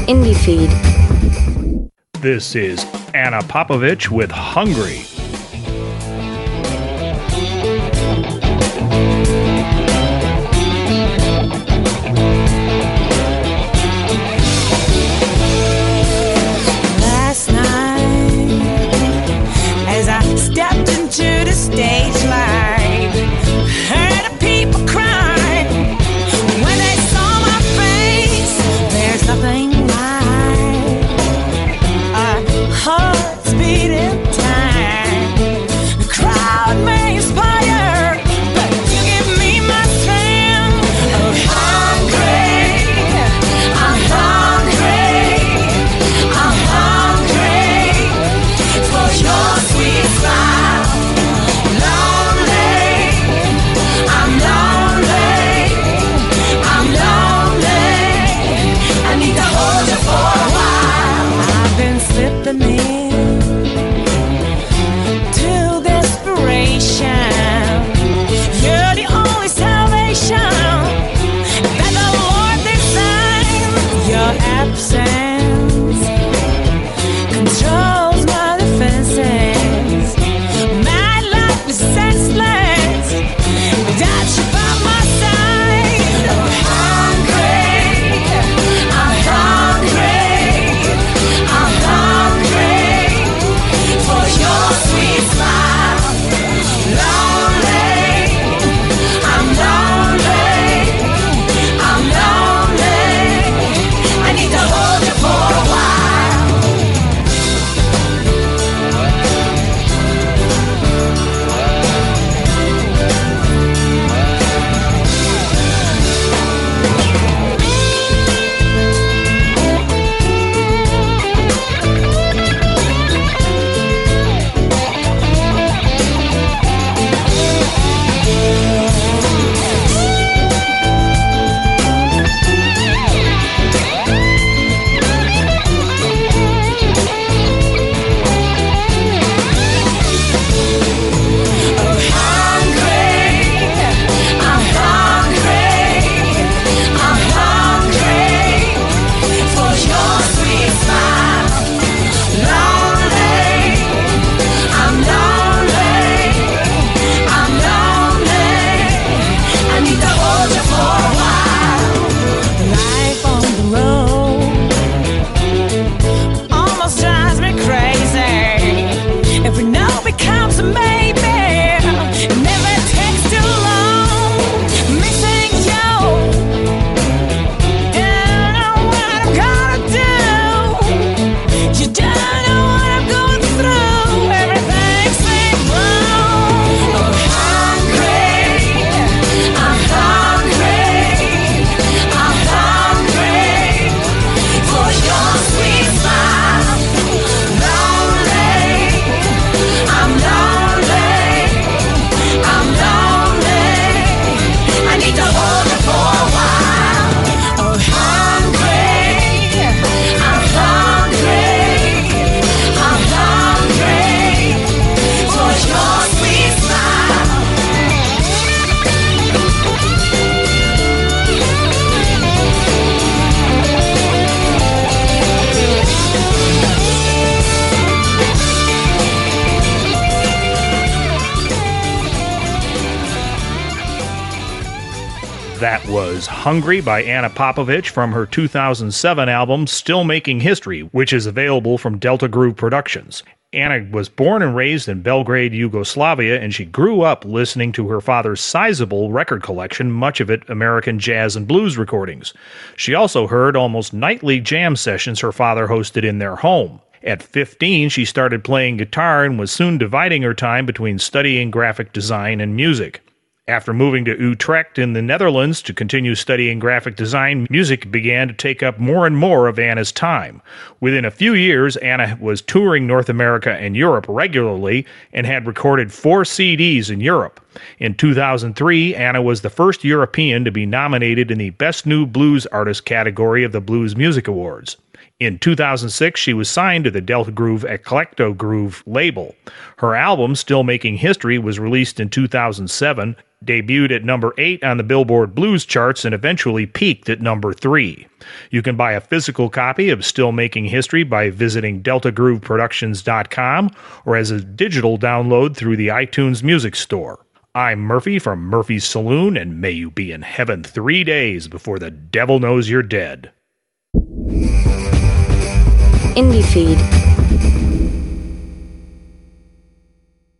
Indie Feed. This is Anna Popovich with Hungry. Last night, as I stepped into the stage light, heard the people cry when they saw my face. There's nothing like our hearts beating time. The crowd may inspire, but you give me my strength. Oh, hungry, I'm hungry, I'm hungry for your sweet smile. Lonely, I'm lonely, I'm lonely. I need to hold you for a while. I've been slipping in to desperation. You're the only salvation that the Lord designed. Your absence controls my defenses. My life is senseless without you by my side. I'm hungry, I'm hungry, I'm hungry for your sweet smile. Lonely, I'm lonely, I'm lonely. I need to hold you for a while. Life on the road almost drives me crazy. Every no becomes a maybe. It never takes too long. Missing you. Don't know what I'm gonna do. You don't know what I'm going through. Everything seems wrong. I'm hungry. I'm hungry. I'm hungry for your sweet smile. Lonely, I'm lonely, I'm lonely. I need to hold you for a while. Oh, hungry, I'm hungry, I'm hungry for your sweet smile. That was Hungry by Anna Popovich from her 2007 album Still Making History, which is available from Delta Groove Productions. Anna was born and raised in Belgrade, Yugoslavia, and she grew up listening to her father's sizable record collection, much of it American jazz and blues recordings. She also heard almost nightly jam sessions her father hosted in their home. At 15, she started playing guitar and was soon dividing her time between studying graphic design and music. After moving to Utrecht in the Netherlands to continue studying graphic design, music began to take up more and more of Anna's time. Within a few years, Anna was touring North America and Europe regularly and had recorded 4 CDs in Europe. In 2003, Anna was the first European to be nominated in the Best New Blues Artist category of the Blues Music Awards. In 2006, she was signed to the Delta Groove Eclecto Groove label. Her album, Still Making History, was released in 2007, debuted at number 8 on the Billboard Blues charts, and eventually peaked at number 3. You can buy a physical copy of Still Making History by visiting deltagrooveproductions.com or as a digital download through the iTunes Music Store. I'm Murphy from Murphy's Saloon, and may you be in heaven 3 days before the devil knows you're dead. Indie Feed.